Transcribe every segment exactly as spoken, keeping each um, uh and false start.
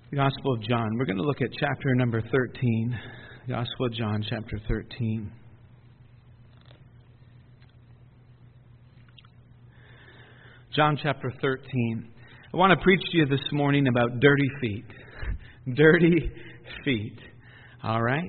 The Gospel of John. We're going to look at chapter number thirteen. The Gospel of John, chapter thirteen. John chapter thirteen. I want to preach to you this morning about dirty feet. Dirty feet. All right?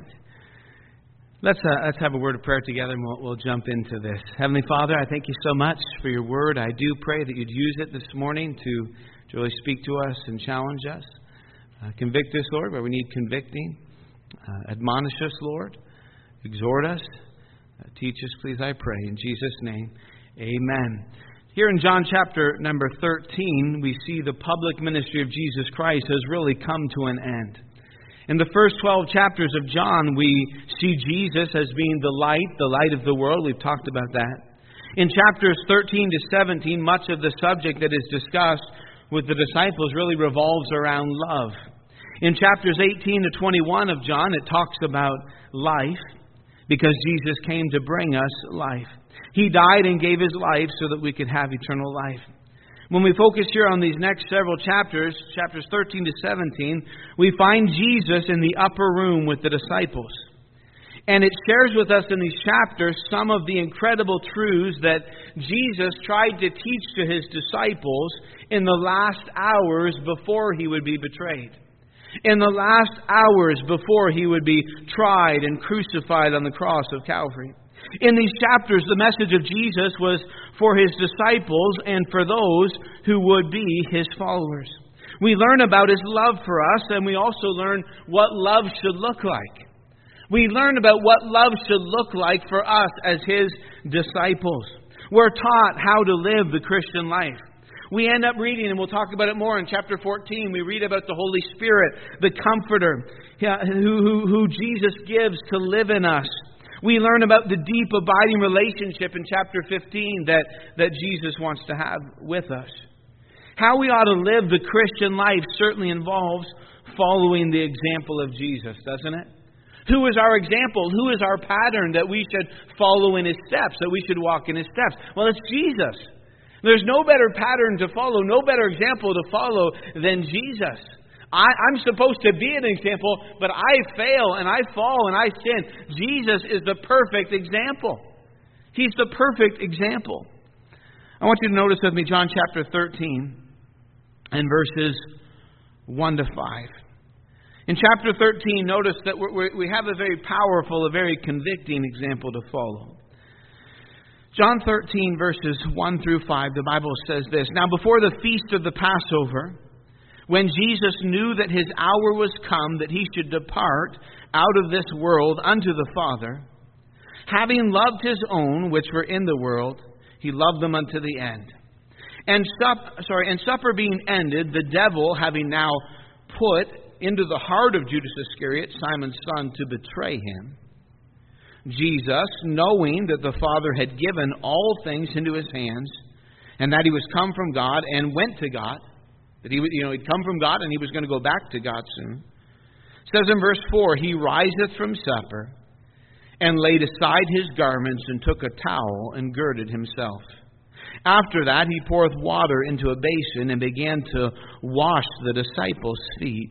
Let's uh, let's have a word of prayer together and we'll, we'll jump into this. Heavenly Father, I thank you so much for your word. I do pray that you'd use it this morning to, to really speak to us and challenge us. Uh, convict us, Lord, where we need convicting. Uh, admonish us, Lord. Exhort us. Uh, teach us, please, I pray. In Jesus' name, amen. Here in John chapter number thirteen, we see the public ministry of Jesus Christ has really come to an end. In the first twelve chapters of John, we see Jesus as being the light, the light of the world. We've talked about that. In chapters thirteen to seventeen, much of the subject that is discussed with the disciples really revolves around love. In chapters eighteen to twenty-one of John, it talks about life because Jesus came to bring us life. He died and gave His life so that we could have eternal life. When we focus here on these next several chapters, chapters thirteen to seventeen, we find Jesus in the upper room with the disciples. And it shares with us in these chapters some of the incredible truths that Jesus tried to teach to His disciples in the last hours before He would be betrayed. In the last hours before He would be tried and crucified on the cross of Calvary. In these chapters, the message of Jesus was for His disciples and for those who would be His followers. We learn about His love for us, and we also learn what love should look like. We learn about what love should look like for us as His disciples. We're taught how to live the Christian life. We end up reading, and we'll talk about it more in chapter fourteen, we read about the Holy Spirit, the Comforter, who, who, who Jesus gives to live in us. We learn about the deep, abiding relationship in chapter fifteen that, that Jesus wants to have with us. How we ought to live the Christian life certainly involves following the example of Jesus, doesn't it? Who is our example? Who is our pattern that we should follow in His steps, that we should walk in His steps? Well, it's Jesus. There's no better pattern to follow, no better example to follow than Jesus. I, I'm supposed to be an example, but I fail and I fall and I sin. Jesus is the perfect example. He's the perfect example. I want you to notice with me John chapter thirteen and verses one to five. In chapter thirteen, notice that we're, we have a very powerful, a very convicting example to follow. John thirteen, verses one through five, the Bible says this. Now before the feast of the Passover, when Jesus knew that His hour was come, that He should depart out of this world unto the Father, having loved His own which were in the world, He loved them unto the end. And sup, sorry, and supper being ended, the devil having now put into the heart of Judas Iscariot, Simon's son, to betray Him, Jesus, knowing that the Father had given all things into His hands, and that He was come from God and went to God, that He, you know, He'd come from God and He was going to go back to God soon, says in verse four, He riseth from supper, and laid aside His garments, and took a towel, and girded Himself. After that, He poureth water into a basin, and began to wash the disciples' feet,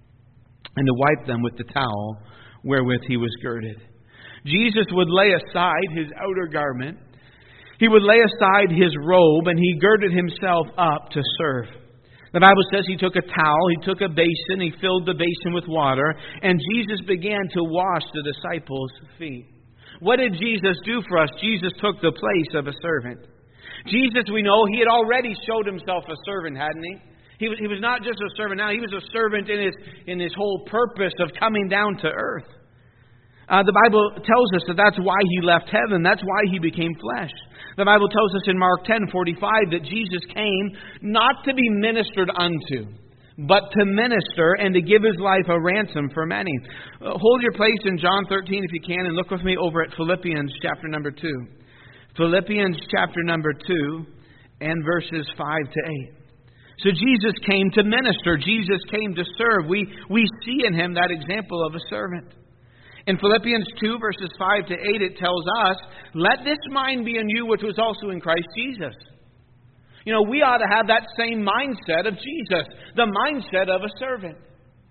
and to wipe them with the towel wherewith He was girded. Jesus would lay aside His outer garment. He would lay aside His robe, and He girded Himself up to serve. The Bible says He took a towel, He took a basin, He filled the basin with water, and Jesus began to wash the disciples' feet. What did Jesus do for us? Jesus took the place of a servant. Jesus, we know, He had already showed Himself a servant, hadn't He? He was, he was not just a servant now, He was a servant in His, in His whole purpose of coming down to earth. Uh, the Bible tells us that that's why He left heaven. That's why He became flesh. The Bible tells us in Mark ten forty-five that Jesus came not to be ministered unto, but to minister and to give His life a ransom for many. Uh, hold your place in John thirteen if you can, and look with me over at Philippians chapter number two. Philippians chapter number two and verses five to eight. So Jesus came to minister. Jesus came to serve. We, we see in Him that example of a servant. In Philippians two, verses five to eight, it tells us, let this mind be in you which was also in Christ Jesus. You know, we ought to have that same mindset of Jesus, the mindset of a servant.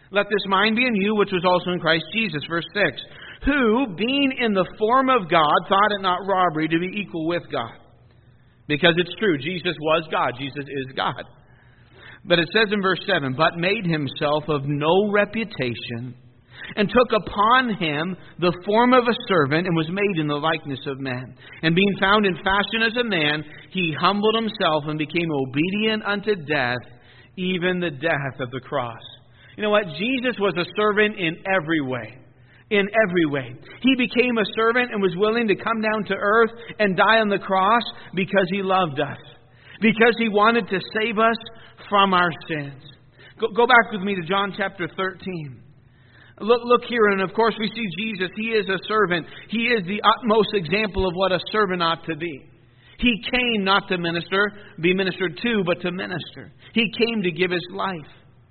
Let this mind be in you, which was also in Christ Jesus. Verse six. Who, being in the form of God, thought it not robbery to be equal with God. Because it's true, Jesus was God. Jesus is God. But it says in verse seven, but made himself of no reputation, and took upon him the form of a servant, and was made in the likeness of man. And being found in fashion as a man, he humbled himself and became obedient unto death, even the death of the cross. You know what? Jesus was a servant in every way. In every way. He became a servant and was willing to come down to earth and die on the cross because he loved us. Because he wanted to save us from our sins. Go, go back with me to John chapter thirteen. Look, look here, and of course we see Jesus. He is a servant. He is the utmost example of what a servant ought to be. He came not to minister, be ministered to, but to minister. He came to give his life.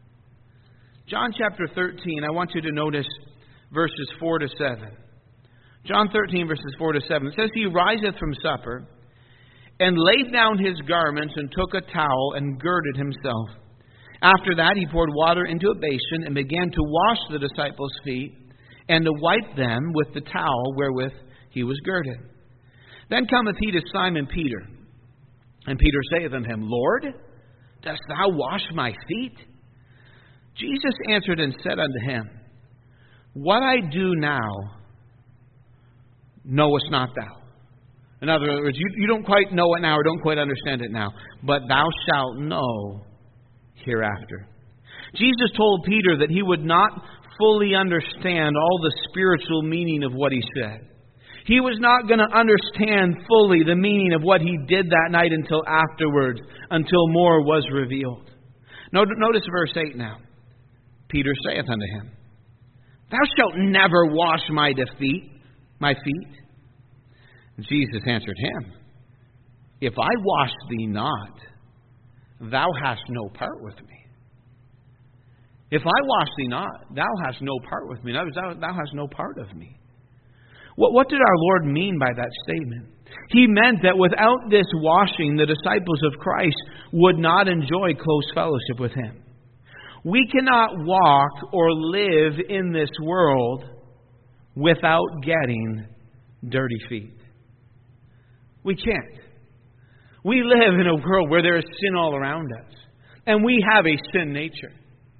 John chapter thirteen, I want you to notice verses four to seven. John thirteen, verses four to seven. It says, he riseth from supper, and laid down his garments, and took a towel, and girded himself. After that he poured water into a basin, and began to wash the disciples' feet, and to wipe them with the towel wherewith he was girded. Then cometh he to Simon Peter. And Peter saith unto him, Lord, dost thou wash my feet? Jesus answered and said unto him, what I do now, knowest not thou. In other words, you, you don't quite know it now, or don't quite understand it now, but thou shalt know hereafter. Jesus told Peter that he would not fully understand all the spiritual meaning of what he said. He was not going to understand fully the meaning of what he did that night until afterwards, until more was revealed. Notice verse eight now. Peter saith unto him, thou shalt never wash my defeat, my feet. Jesus answered him, if I wash thee not, thou hast no part with me. If I wash thee not, thou hast no part with me. In other words, thou, thou hast no part of me. What, what did our Lord mean by that statement? He meant that without this washing, the disciples of Christ would not enjoy close fellowship with him. We cannot walk or live in this world without getting dirty feet. We can't. We live in a world where there is sin all around us. And we have a sin nature.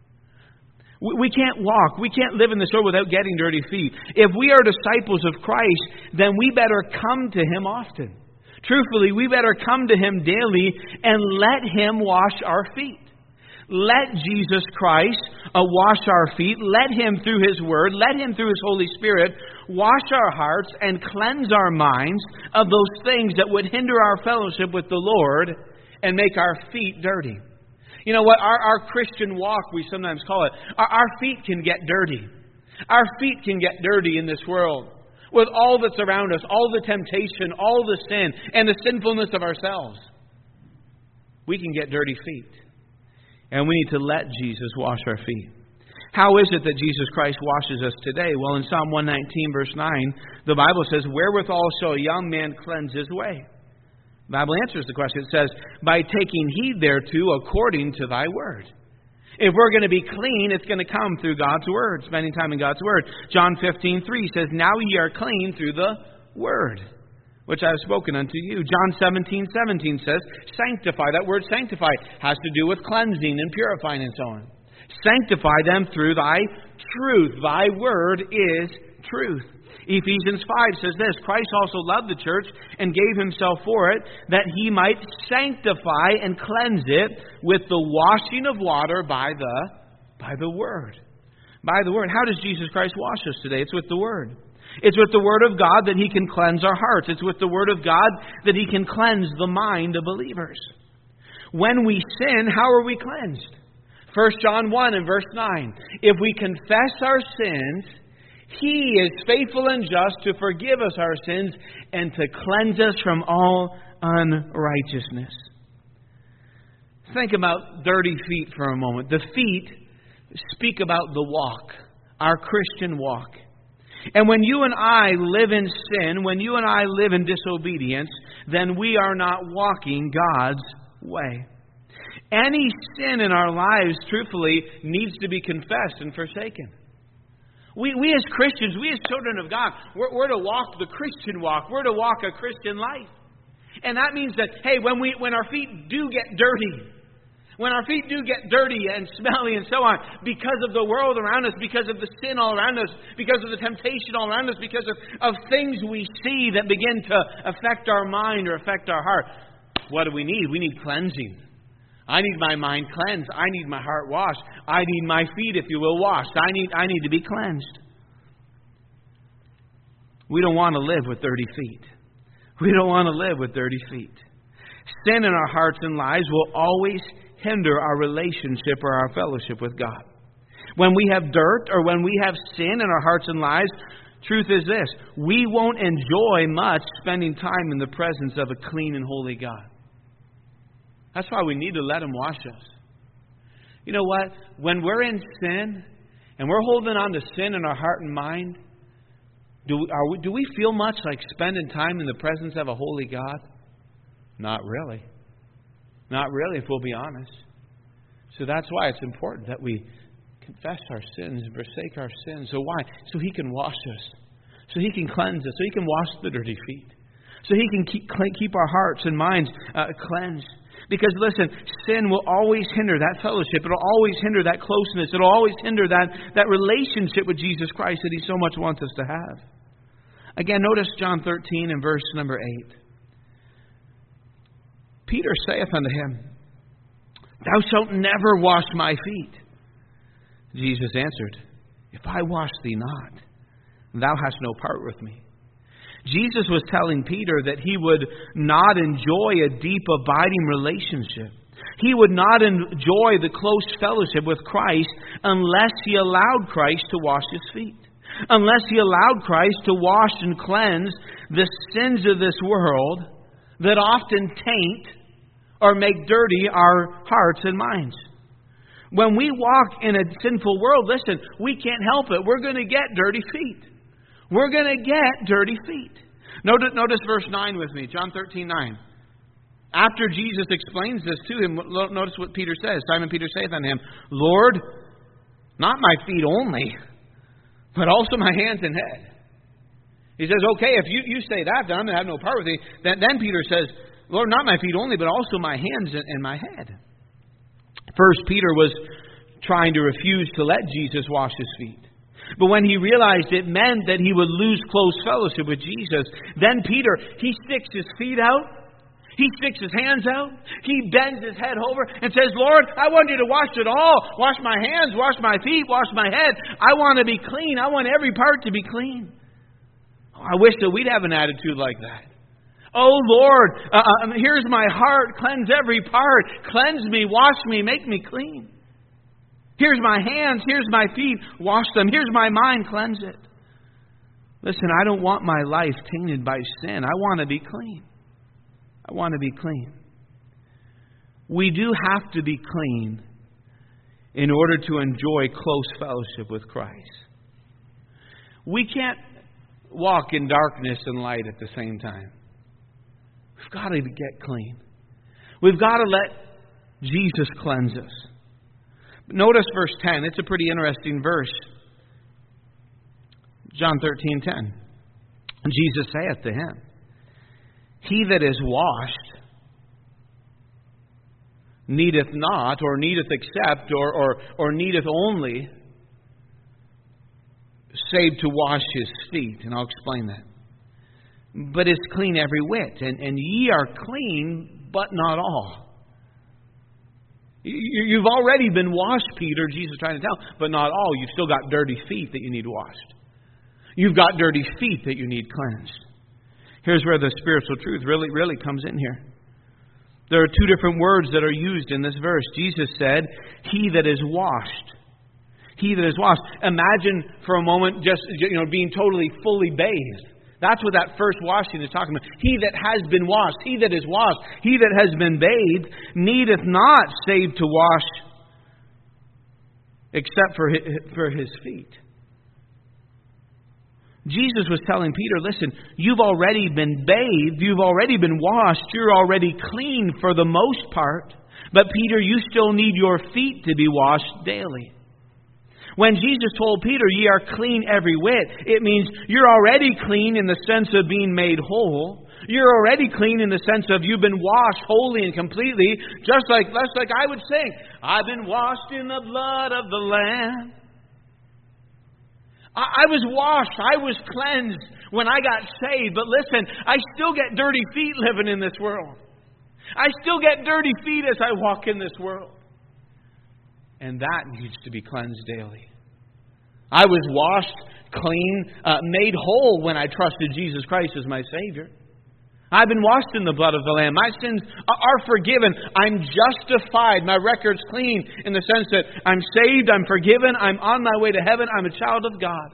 We can't walk. We can't live in this world without getting dirty feet. If we are disciples of Christ, then we better come to him often. Truthfully, we better come to him daily and let him wash our feet. Let Jesus Christ uh, wash our feet. Let him, through his word, let him, through his Holy Spirit, wash our hearts and cleanse our minds of those things that would hinder our fellowship with the Lord and make our feet dirty. You know what? Our, our Christian walk, we sometimes call it, our, our feet can get dirty. Our feet can get dirty in this world with all that's around us, all the temptation, all the sin, and the sinfulness of ourselves. We can get dirty feet. And we need to let Jesus wash our feet. How is it that Jesus Christ washes us today? Well, in Psalm one nineteen, verse nine, the Bible says, wherewithal shall a young man cleanse his way? The Bible answers the question. It says, by taking heed thereto according to thy word. If we're going to be clean, it's going to come through God's word, spending time in God's word. John fifteen three says, now ye are clean through the word, which I have spoken unto you. John seventeen seventeen says, sanctify. That word sanctify has to do with cleansing and purifying and so on. Sanctify them through thy truth. Thy word is truth. Ephesians five says this, Christ also loved the church and gave himself for it, that he might sanctify and cleanse it with the washing of water by the, by the word. By the word. How does Jesus Christ wash us today? It's with the word. It's with the word of God that he can cleanse our hearts. It's with the word of God that he can cleanse the mind of believers. When we sin, how are we cleansed? First John one and verse nine. If we confess our sins, he is faithful and just to forgive us our sins and to cleanse us from all unrighteousness. Think about dirty feet for a moment. The feet speak about the walk, our Christian walk. And when you and I live in sin, when you and I live in disobedience, then we are not walking God's way. Any sin in our lives, truthfully, needs to be confessed and forsaken. We, we as Christians, we as children of God, we're, we're to walk the Christian walk. We're to walk a Christian life. And that means that, hey, when we when our feet do get dirty, when our feet do get dirty and smelly and so on, because of the world around us, because of the sin all around us, because of the temptation all around us, because of, of things we see that begin to affect our mind or affect our heart, what do we need? We need cleansing. I need my mind cleansed. I need my heart washed. I need my feet, if you will, washed. I need, I need to be cleansed. We don't want to live with dirty feet. We don't want to live with dirty feet. Sin in our hearts and lives will always hinder our relationship or our fellowship with God. When we have dirt or when we have sin in our hearts and lives, truth is this: we won't enjoy much spending time in the presence of a clean and holy God. That's why we need to let Him wash us. You know what? When we're in sin and we're holding on to sin in our heart and mind, do, are we, do we feel much like spending time in the presence of a holy God? Not really. Not really, if we'll be honest. So that's why it's important that we confess our sins and forsake our sins. So why? So He can wash us. So He can cleanse us. So He can wash the dirty feet. So He can keep, keep our hearts and minds uh, cleansed. Because listen, sin will always hinder that fellowship. It'll always hinder that closeness. It'll always hinder that, that relationship with Jesus Christ that He so much wants us to have. Again, notice John thirteen and verse number eight. Peter saith unto Him, Thou shalt never wash my feet. Jesus answered, If I wash thee not, thou hast no part with me. Jesus was telling Peter that he would not enjoy a deep, abiding relationship. He would not enjoy the close fellowship with Christ unless he allowed Christ to wash his feet. Unless he allowed Christ to wash and cleanse the sins of this world that often taint or make dirty our hearts and minds. When we walk in a sinful world, listen, we can't help it. We're going to get dirty feet. We're going to get dirty feet. Notice, notice verse nine with me, John thirteen nine. After Jesus explains this to him, notice what Peter says. Simon Peter saith unto Him, Lord, not my feet only, but also my hands and head. He says, okay, if you, you say that, then I'm going to have no part with thee. Then, then Peter says, Lord, not my feet only, but also my hands and, and my head. First, Peter was trying to refuse to let Jesus wash his feet. But when he realized it meant that he would lose close fellowship with Jesus, then Peter, he sticks his feet out. He sticks his hands out. He bends his head over and says, Lord, I want you to wash it all. Wash my hands, wash my feet, wash my head. I want to be clean. I want every part to be clean. Oh, I wish that we'd have an attitude like that. Oh, Lord, uh, here's my heart. Cleanse every part. Cleanse me, wash me, make me clean. Here's my hands. Here's my feet. Wash them. Here's my mind. Cleanse it. Listen, I don't want my life tainted by sin. I want to be clean. I want to be clean. We do have to be clean in order to enjoy close fellowship with Christ. We can't walk in darkness and light at the same time. We've got to get clean. We've got to let Jesus cleanse us. Notice verse ten. It's a pretty interesting verse. John thirteen ten. Jesus saith to him, He that is washed needeth not, or needeth except, or, or, or needeth only, save to wash his feet. And I'll explain that. But is clean every whit. And, and ye are clean, but not all. You've already been washed, Peter, Jesus is trying to tell, but not all. You've still got dirty feet that you need washed. You've got dirty feet that you need cleansed. Here's where the spiritual truth really, really comes in here. There are two different words that are used in this verse. Jesus said, He that is washed. He that is washed. Imagine for a moment just, you know, being totally, fully bathed. That's what that first washing is talking about. He that has been washed, he that is washed, he that has been bathed, needeth not save to wash except for his, for his feet. Jesus was telling Peter, listen, you've already been bathed, you've already been washed, you're already clean for the most part. But Peter, you still need your feet to be washed daily. When Jesus told Peter, ye are clean every whit, it means you're already clean in the sense of being made whole. You're already clean in the sense of you've been washed wholly and completely, just like, just like I would sing, I've been washed in the blood of the Lamb. I, I was washed, I was cleansed when I got saved. But listen, I still get dirty feet living in this world. I still get dirty feet as I walk in this world. And that needs to be cleansed daily. I was washed, clean, uh, made whole when I trusted Jesus Christ as my Savior. I've been washed in the blood of the Lamb. My sins are forgiven. I'm justified. My record's clean in the sense that I'm saved, I'm forgiven, I'm on my way to heaven, I'm a child of God.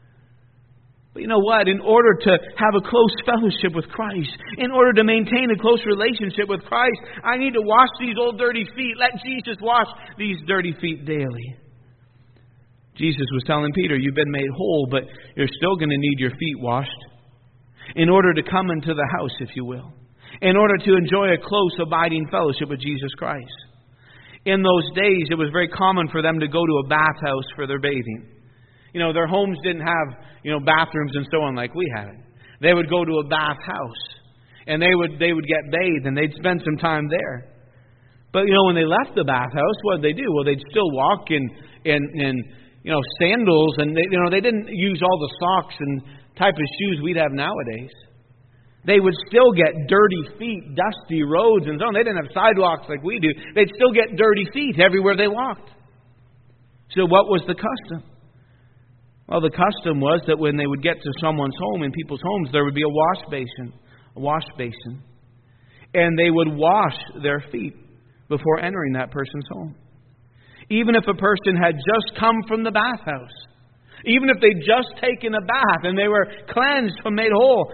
But you know what? In order to have a close fellowship with Christ, in order to maintain a close relationship with Christ, I need to wash these old dirty feet. Let Jesus wash these dirty feet daily. Jesus was telling Peter, you've been made whole, but you're still going to need your feet washed in order to come into the house, if you will, in order to enjoy a close, abiding fellowship with Jesus Christ. In those days, it was very common for them to go to a bathhouse for their bathing. You know, their homes didn't have, you know, bathrooms and so on like we had. They would go to a bathhouse, and they would they would get bathed, and they'd spend some time there. But, you know, when they left the bathhouse, what did they do? Well, they'd still walk in, in, in you know, sandals, and, they, you know, they didn't use all the socks and type of shoes we'd have nowadays. They would still get dirty feet, dusty roads and so on. They didn't have sidewalks like we do. They'd still get dirty feet everywhere they walked. So what was the custom? Well, the custom was that when they would get to someone's home, in people's homes, there would be a wash basin, a wash basin. And they would wash their feet before entering that person's home. Even if a person had just come from the bathhouse, even if they'd just taken a bath and they were cleansed and made whole,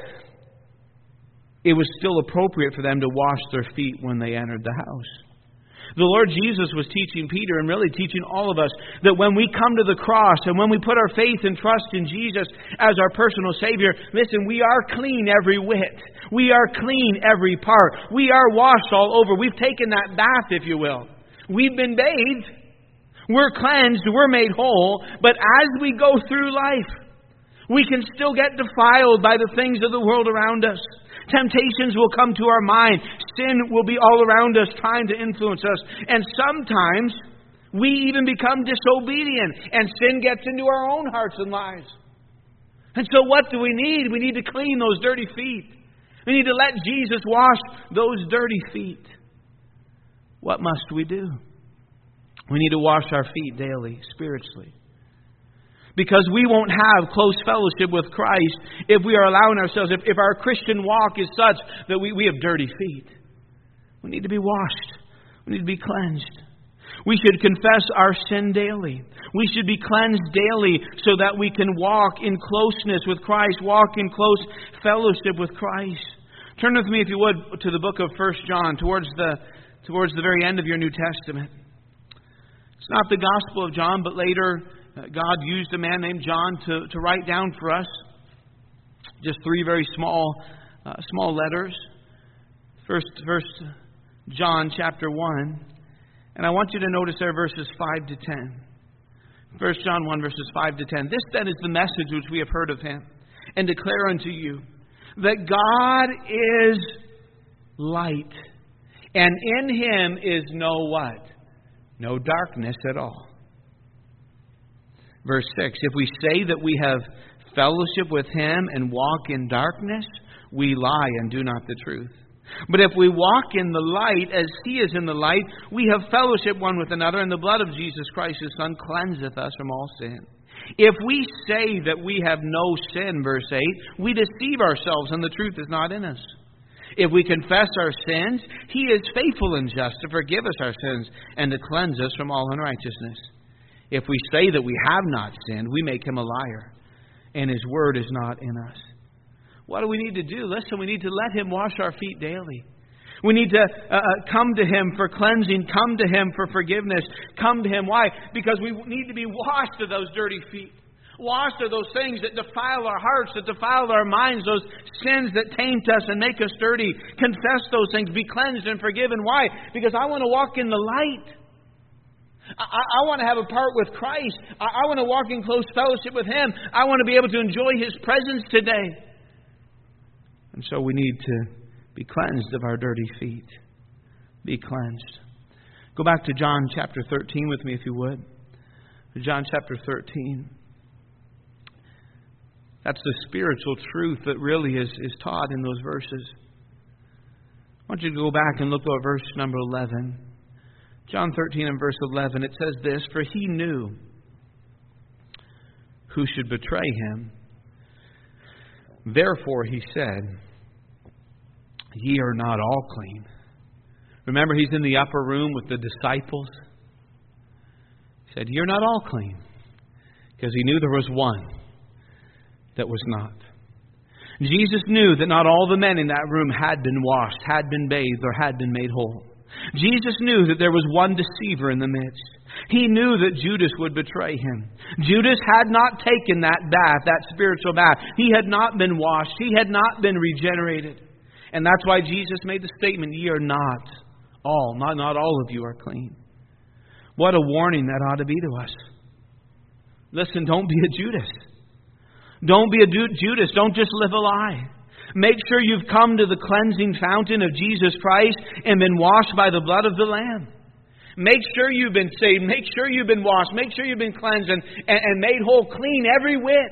it was still appropriate for them to wash their feet when they entered the house. The Lord Jesus was teaching Peter and really teaching all of us that when we come to the cross and when we put our faith and trust in Jesus as our personal Savior, listen, we are clean every whit. We are clean every part. We are washed all over. We've taken that bath, if you will. We've been bathed. We're cleansed, we're made whole, but as we go through life, we can still get defiled by the things of the world around us. Temptations will come to our mind. Sin will be all around us, trying to influence us. And sometimes we even become disobedient, and sin gets into our own hearts and lives. And so what do we need? We need to clean those dirty feet. We need to let Jesus wash those dirty feet. What must we do? We need to wash our feet daily, spiritually. Because we won't have close fellowship with Christ if we are allowing ourselves, if, if our Christian walk is such that we, we have dirty feet. We need to be washed. We need to be cleansed. We should confess our sin daily. We should be cleansed daily so that we can walk in closeness with Christ, walk in close fellowship with Christ. Turn with me, if you would, to the book of First John, towards the, towards the very end of your New Testament. It's not the Gospel of John, but later uh, God used a man named John to, to write down for us just three very small uh, small letters. First, First John chapter one. And I want you to notice there verses five to ten. First John one, verses five to ten. This then is the message which we have heard of Him, and declare unto you, that God is light, and in Him is no what? No darkness at all. Verse six, if we say that we have fellowship with Him and walk in darkness, we lie and do not the truth. But if we walk in the light as He is in the light, we have fellowship one with another, and the blood of Jesus Christ, His Son, cleanseth us from all sin. If we say that we have no sin, verse eight, we deceive ourselves, and the truth is not in us. If we confess our sins, He is faithful and just to forgive us our sins and to cleanse us from all unrighteousness. If we say that we have not sinned, we make Him a liar, and His word is not in us. What do we need to do? Listen, we need to let Him wash our feet daily. We need to uh, come to Him for cleansing, come to Him for forgiveness, come to Him. Why? Because we need to be washed of those dirty feet. Washed are those things that defile our hearts, that defile our minds, those sins that taint us and make us dirty. Confess those things. Be cleansed and forgiven. Why? Because I want to walk in the light. I, I want to have a part with Christ. I, I want to walk in close fellowship with Him. I want to be able to enjoy His presence today. And so we need to be cleansed of our dirty feet. Be cleansed. Go back to John chapter thirteen with me, if you would. John chapter thirteen. That's the spiritual truth that really is, is taught in those verses. I want you to go back and look at verse number eleven. John thirteen and verse eleven. It says this, "For He knew who should betray Him. Therefore He said, Ye are not all clean." Remember, He's in the upper room with the disciples. He said, You're not all clean. Because He knew there was one that was not. Jesus knew that not all the men in that room had been washed, had been bathed, or had been made whole. Jesus knew that there was one deceiver in the midst. He knew that Judas would betray Him. Judas had not taken that bath, that spiritual bath. He had not been washed. He had not been regenerated. And that's why Jesus made the statement, Ye are not all, not, not all of you are clean. What a warning that ought to be to us. Listen, don't be a Judas. Don't be a Judas. Don't just live a lie. Make sure you've come to the cleansing fountain of Jesus Christ and been washed by the blood of the Lamb. Make sure you've been saved. Make sure you've been washed. Make sure you've been cleansed and, and, and made whole, clean every whit.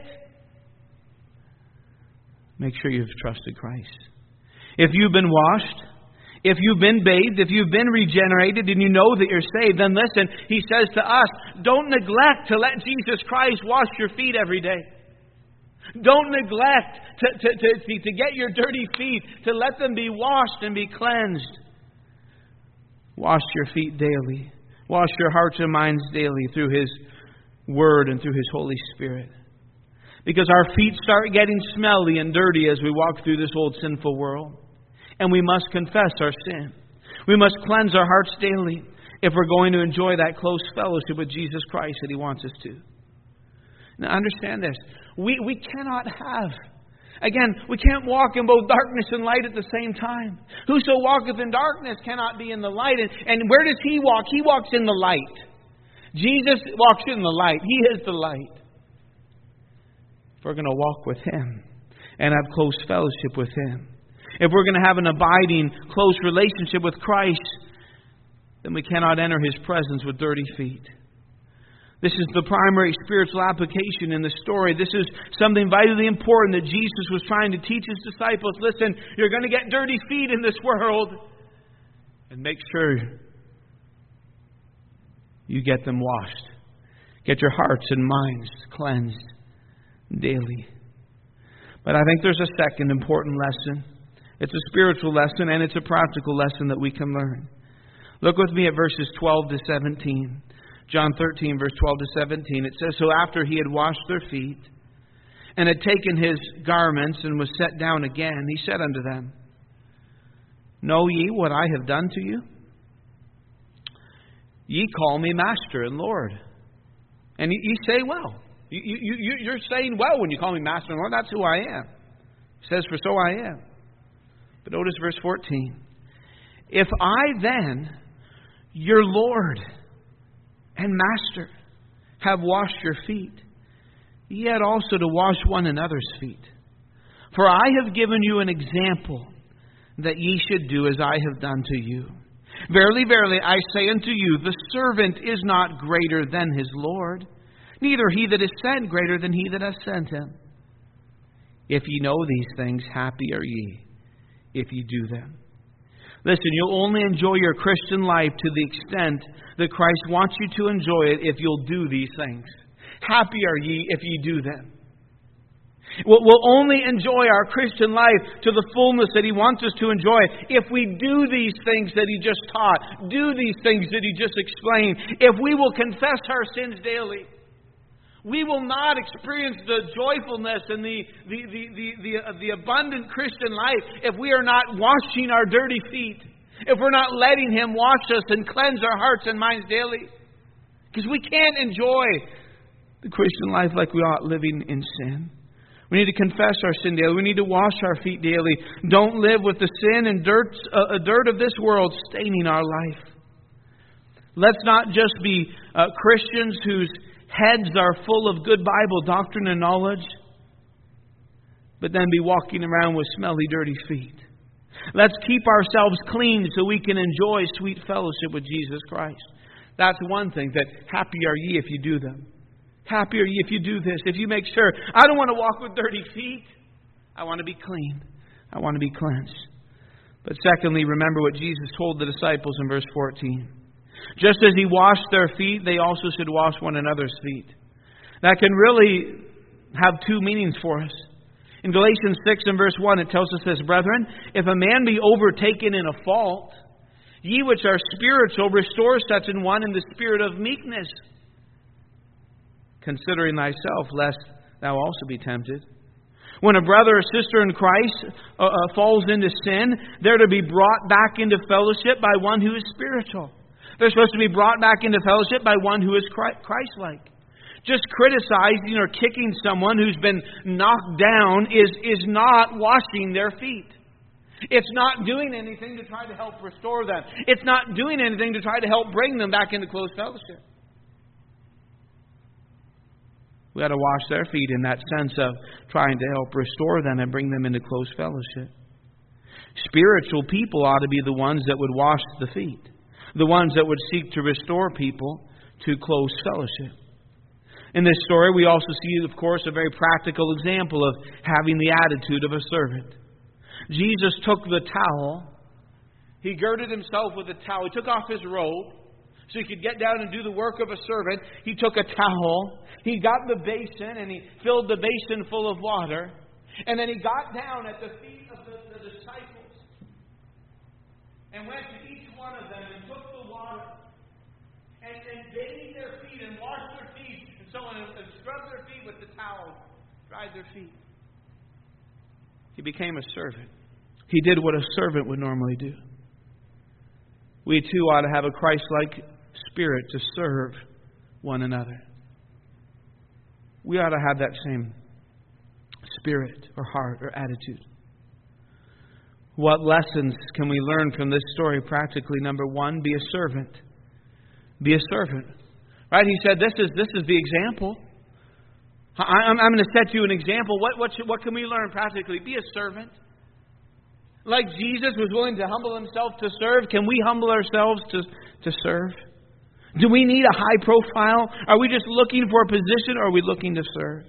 Make sure you've trusted Christ. If you've been washed, if you've been bathed, if you've been regenerated and you know that you're saved, then listen, He says to us, don't neglect to let Jesus Christ wash your feet every day. Don't neglect to, to, to, to get your dirty feet, to let them be washed and be cleansed. Wash your feet daily. Wash your hearts and minds daily through His Word and through His Holy Spirit. Because our feet start getting smelly and dirty as we walk through this old sinful world. And we must confess our sin. We must cleanse our hearts daily if we're going to enjoy that close fellowship with Jesus Christ that He wants us to. Now understand this. We, we cannot have, again, we can't walk in both darkness and light at the same time. Whoso walketh in darkness cannot be in the light. And, and where does He walk? He walks in the light. Jesus walks in the light. He is the light. If we're going to walk with Him and have close fellowship with Him, if we're going to have an abiding, close relationship with Christ, then we cannot enter His presence with dirty feet. This is the primary spiritual application in the story. This is something vitally important that Jesus was trying to teach His disciples. Listen, you're going to get dirty feet in this world. And make sure you get them washed. Get your hearts and minds cleansed daily. But I think there's a second important lesson. It's a spiritual lesson and it's a practical lesson that we can learn. Look with me at verses twelve to seventeen. John thirteen, verse twelve to seventeen. It says, So after He had washed their feet, and had taken His garments, and was set down again, He said unto them, Know ye what I have done to you? Ye call me Master and Lord. And ye say well. You, you, you, you're saying well when you call me Master and Lord. That's who I am. It says, For so I am. But notice verse fourteen. If I then, your Lord and Master, have washed your feet, ye ought also to wash one another's feet. For I have given you an example that ye should do as I have done to you. Verily, verily, I say unto you, the servant is not greater than his Lord, neither he that is sent greater than he that hath sent him. If ye know these things, happy are ye, if ye do them. Listen, you'll only enjoy your Christian life to the extent that Christ wants you to enjoy it if you'll do these things. Happy are ye if ye do them. We'll only enjoy our Christian life to the fullness that He wants us to enjoy if we do these things that He just taught, do these things that He just explained, if we will confess our sins daily. We will not experience the joyfulness and the, the, the, the, the, uh, the abundant Christian life if we are not washing our dirty feet, if we're not letting Him wash us and cleanse our hearts and minds daily. Because we can't enjoy the Christian life like we ought, living in sin. We need to confess our sin daily. We need to wash our feet daily. Don't live with the sin and dirt, uh, dirt of this world staining our life. Let's not just be uh, Christians whose heads are full of good Bible doctrine and knowledge, but then be walking around with smelly, dirty feet. Let's keep ourselves clean so we can enjoy sweet fellowship with Jesus Christ. That's one thing, that happy are ye if you do them. Happy are ye if you do this, if you make sure. I don't want to walk with dirty feet. I want to be clean. I want to be cleansed. But secondly, remember what Jesus told the disciples in verse fourteen. Just as He washed their feet, they also should wash one another's feet. That can really have two meanings for us. In Galatians six and verse one, it tells us this, Brethren, if a man be overtaken in a fault, ye which are spiritual, restore such an one in the spirit of meekness, considering thyself, lest thou also be tempted. When a brother or sister in Christ uh, uh, falls into sin, they're to be brought back into fellowship by one who is spiritual. They're supposed to be brought back into fellowship by one who is Christ-like. Just criticizing or kicking someone who's been knocked down is, is not washing their feet. It's not doing anything to try to help restore them. It's not doing anything to try to help bring them back into close fellowship. We ought to wash their feet in that sense of trying to help restore them and bring them into close fellowship. Spiritual people ought to be the ones that would wash the feet, the ones that would seek to restore people to close fellowship. In this story, we also see, of course, a very practical example of having the attitude of a servant. Jesus took the towel. He girded himself with a towel. He took off his robe so he could get down and do the work of a servant. He took a towel. He got the basin and he filled the basin full of water. And then he got down at the feet of the, the disciples and went to each one of them and took the water and, and bathed their feet and washed their feet and so on, and scrubbed their feet with the towel, dried their feet. He became a servant. He did what a servant would normally do. We too ought to have a Christ-like spirit to serve one another. We ought to have that same spirit or heart or attitude. What lessons can we learn from this story practically? Number one, be a servant. Be a servant. Right? He said, this is this is the example. I, I'm, I'm going to set you an example. What, what, should, what can we learn practically? Be a servant. Like Jesus was willing to humble himself to serve, can we humble ourselves to, to serve? Do we need a high profile? Are we just looking for a position, or are we looking to serve?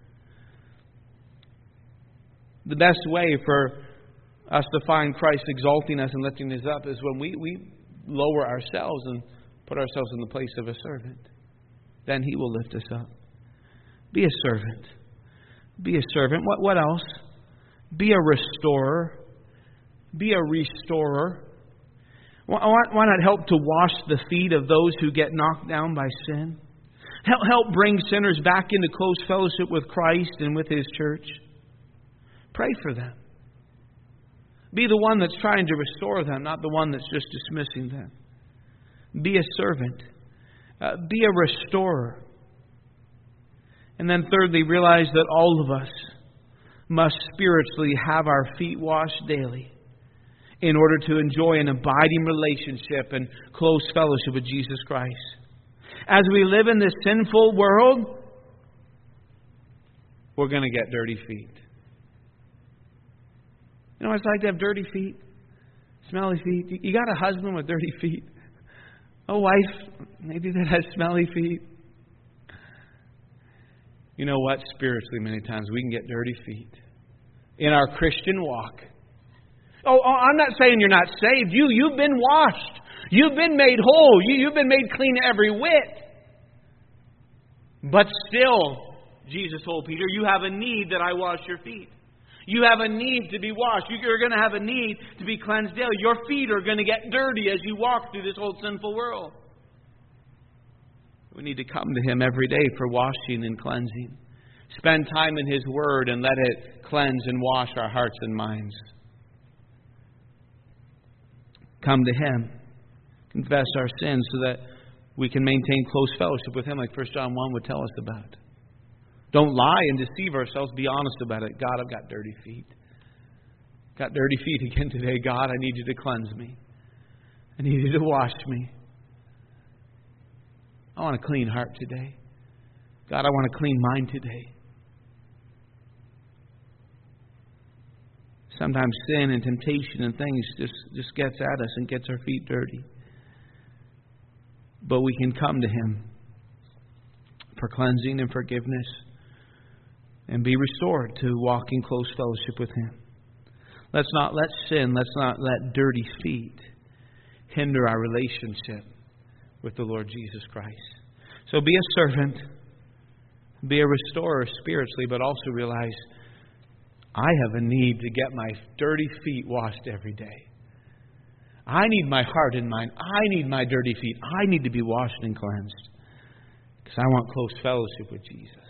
The best way for us to find Christ exalting us and lifting us up is when we, we lower ourselves and put ourselves in the place of a servant. Then He will lift us up. Be a servant. Be a servant. What, what else? Be a restorer. Be a restorer. Why, why not help to wash the feet of those who get knocked down by sin? Help, help bring sinners back into close fellowship with Christ and with His church. Pray for them. Be the one that's trying to restore them, not the one that's just dismissing them. Be a servant. Uh, be a restorer. And then thirdly, realize that all of us must spiritually have our feet washed daily in order to enjoy an abiding relationship and close fellowship with Jesus Christ. As we live in this sinful world, we're going to get dirty feet. You know what it's like to have dirty feet? Smelly feet. You got a husband with dirty feet. A wife, maybe that has smelly feet. You know what? Spiritually, many times we can get dirty feet in our Christian walk. Oh, oh, I'm not saying you're not saved. You, you've been washed. You've been made whole. You, you've been made clean every whit. But still, Jesus told Peter, you have a need that I wash your feet. You have a need to be washed. You're going to have a need to be cleansed daily. Your feet are going to get dirty as you walk through this old sinful world. We need to come to Him every day for washing and cleansing. Spend time in His Word and let it cleanse and wash our hearts and minds. Come to Him. Confess our sins so that we can maintain close fellowship with Him like First John one would tell us about. Don't lie and deceive ourselves. Be honest about it. God, I've got dirty feet. Got dirty feet again today. God, I need you to cleanse me. I need you to wash me. I want a clean heart today. God, I want a clean mind today. Sometimes sin and temptation and things just, just gets at us and gets our feet dirty. But we can come to Him for cleansing and forgiveness and be restored to walk in close fellowship with Him. Let's not let sin, let's not let dirty feet hinder our relationship with the Lord Jesus Christ. So be a servant, be a restorer spiritually, but also realize I have a need to get my dirty feet washed every day. I need my heart and mind. I need my dirty feet. I need to be washed and cleansed because I want close fellowship with Jesus.